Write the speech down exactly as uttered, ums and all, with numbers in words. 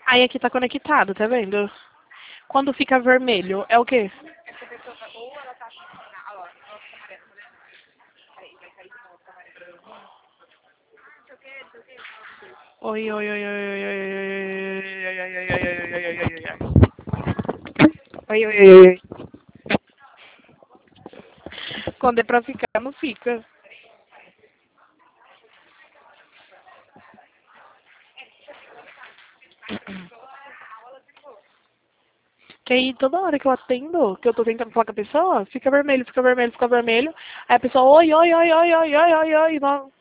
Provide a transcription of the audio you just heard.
Aí aqui tá conectado, tá vendo? Quando fica vermelho, é o quê? Essa pessoa tá, ou ela tá achando que na, ó, ela fica amarela, tá vendo? Peraí, vai cair de novo, fica amarela. Ah, não sei o que, não sei o que, não sei o que. Oi, oi, oi, oi, oi, oi, oi, oi, oi, oi, oi, oi, oi, oi, oi. Oi, oi, oi, oi. Quando é pra ficar, não fica. Que aí toda hora que eu atendo, que eu tô tentando falar com a pessoa, fica vermelho, fica vermelho, fica vermelho. Aí a pessoa, oi, oi, oi, oi, oi, oi, oi, oi, não.